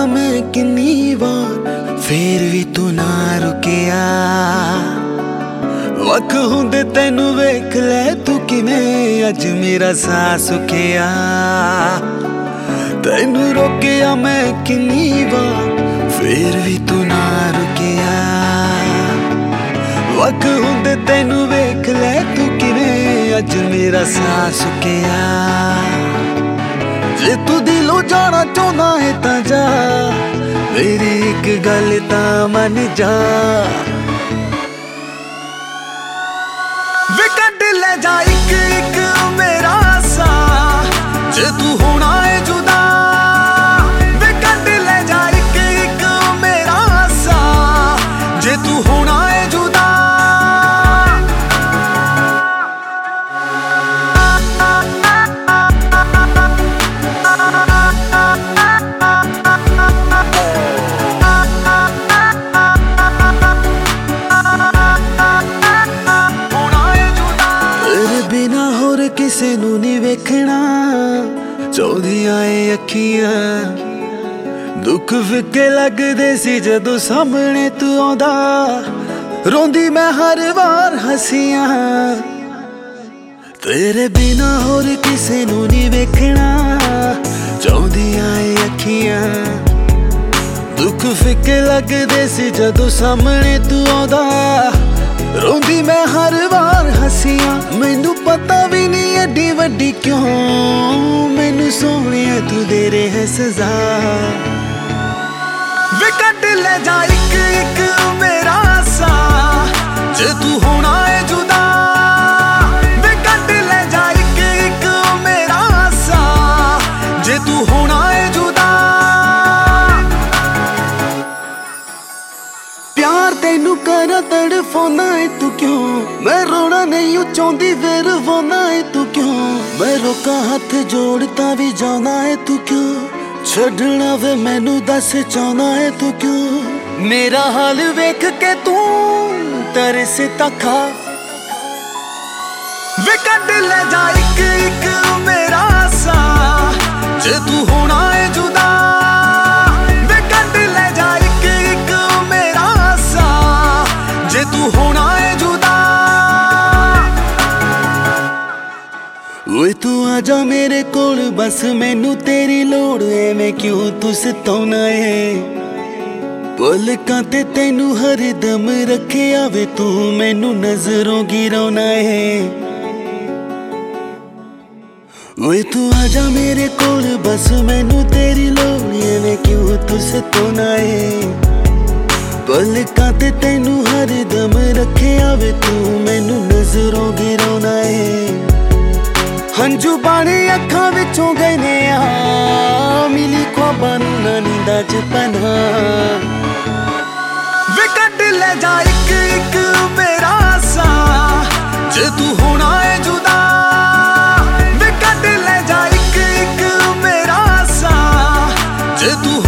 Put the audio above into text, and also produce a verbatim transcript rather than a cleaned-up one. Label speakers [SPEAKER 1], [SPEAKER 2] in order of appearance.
[SPEAKER 1] रोकिया मैं किन्नी बार फिर भी तू ना रुकिया। वख हुंदे तैनू वेख लै तू किवें अज मेरा साह सुखिया। तैनू रोकिया मैं किन्नी बार फिर भी तू ना रुकिया। वख हुंदे तैनू वेख लै तू किवें अज मेरा साह सुखिया। जे तू दिलों जाना चाहना है तां जा, मेरी एक गल तां मन जा। वे कट ले जा एक एक मेरा सा, जे तू होना है जुदा। वे कट ले जा एक एक मेरा सा, जे तू होना है जुदा। किसे नू नहीं वेखना चाहदियां ए अखियां। दुख फिके लगदे सी जदों सामने तू आंदा, रोंदी मैं हर बार हसियां। तेरे बिना होर किसे नू नहीं वेखना चाहदियां ए अखियां। दुख फिके लगदे सी जदों सामने तू आंदा, रोंदी मैं हर बार हसियां। मैनू पता भी नहीं एडी वड्डी क्यों, मैनू सोहणिया तू दे रहे है सजा। वे कट ले जा एक एक मेरा सा, जे तू होना है जुदा। वे कट ले जा एक एक मेरा सा, जे तू होना है जुदा। प्यार तेनू करा तड़फाना है तू क्यों, मैं रोना नहीं चाहती फिर रोना है तू क्यों। मैं रोका हाथ जोड़ता भी जाना है तू क्यों, छड़ना वे मैनू दस चाहना है तू क्यों। मेरा हाल वेख के तू तरस तखा। वे कट ले जा एक एक मेरा सा, जे तू होना है जुदा। वे कट ले जा एक एक मेरा सा, जे तू होना है जुदा। ओए तू आजा मेरे कोल बस, मैनू तेरी लोड़ है। मैं क्यों तू सताउना है, पलकां ते तैनू हर दम रखिया वे तू मैनू नजरों गिराउना है। ओए तू आजा मेरे कोल बस, मैनू तेरी लोड़ है। मैं क्यों तू सताउना है, पलकां ते तैनू हर दम रखिया वे तू मैनू नजरों गिराउना है। हंजू पानी अखां विचों गए ने आ, मिली ख्वाबां नूं ना नींदां च पनाह। वे कट ले जा एक एक मेरा सा, जे तू होना है जुदा। वे कट ले जा एक एक मेरा सा, जे तू